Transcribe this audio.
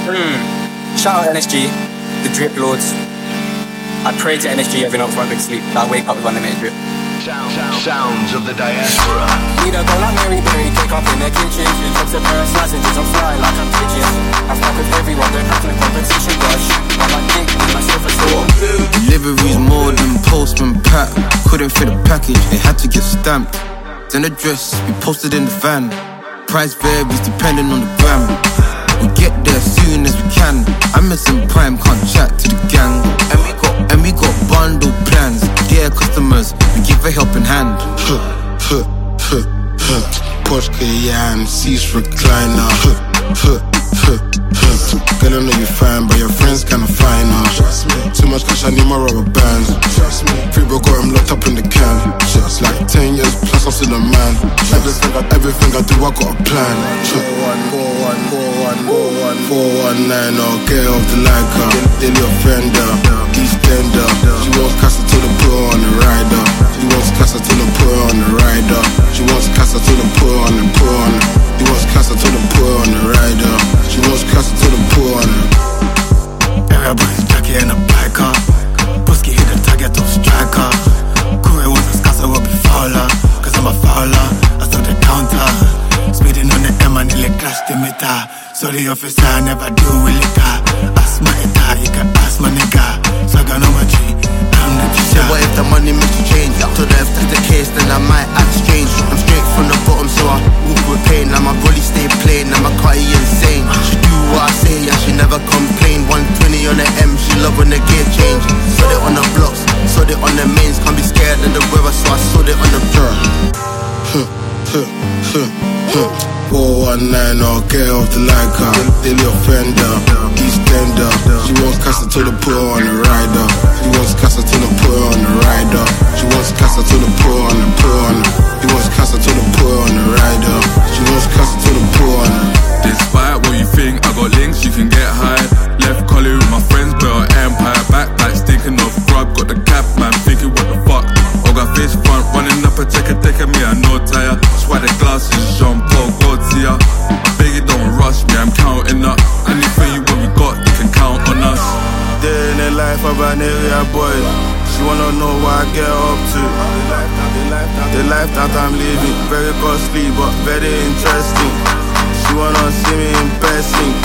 Shout out NSG, the Drip Lords. I pray to NSG every night before I go to sleep. I wake up with unlimited drip. Sounds of the diaspora. Need a girl like Mary Berry, cake up in the kitchen. Drops a pair of slices, I'm flying like I'm pigeon. I fuck with everyone, don't have no competition, gosh. I'm like Nick, I'm myself a store. Deliveries more than postman pack. Couldn't fit the package, it had to get stamped. Then the dress, we posted in the van. Price varies depending on the gram. We get there as soon as we can. I'm missing prime, can't chat to the gang. And we got bundle plans. Dear customers, we give a helping hand. Porsche Cayenne, seats recliner. Girl, I know you fine, but your friends kinda fine now. Too much cash, I need my rubber bands. Free bro got him locked up in the can. Shit's like 10 years plus, I'm still a man. Everything I do, I got a plan. 419, I'll get off the Leica. Daily offender, Eastender. She wants Casa till the put on the rider. She wants Casa till the put on the rider. She wants Casa till the put on the put on. She wants Casa till the put on the rider. She wants Casa till the put on it. Everybody's jacket and a biker. Busky hit the target of striker. Kure was a scassa will be fowler. Cause I'm a fowler, I saw the counter. Speeding on the M and nearly crashed the meter. Sorry officer, I never do with liquor. Ask my etar, you can ask my nigga. Saganomigy, I'm the teacher. What if the money makes you change? To the if that's the case, then I might act strange. I'm straight from the bottom, so I walk with pain. And my body stay plain, and my car insane. She do what I say, and she never complain. 120 on the M, she love when the gear change. Saw it on the blocks, saw it on the mains. Can't be scared of the weather, so I saw it on the floor. 419, I'll get off the Leica. Daily offender, Eastender. She wants Casa till the put on the rider. She wants Casa till the put on the rider. She wants Casa till the put on the put on. She wants Casa till the put on the rider. She wants Casa till the put on. Despite what you think, I got links, you can get hired. Left collie with my friends, built an empire. Backpack stinking of grub, got the cap man thinking what the fuck. Got fish front, running up a checker, taking me a no tire. Swipe the glasses, Jean Paul Gaultier. I beg you don't rush me, I'm counting up. Anything what we got, you can count on us. Day in the life of an area boy. She wanna know what I get up to. The life that I'm living, very costly but very interesting. She wanna see me in person,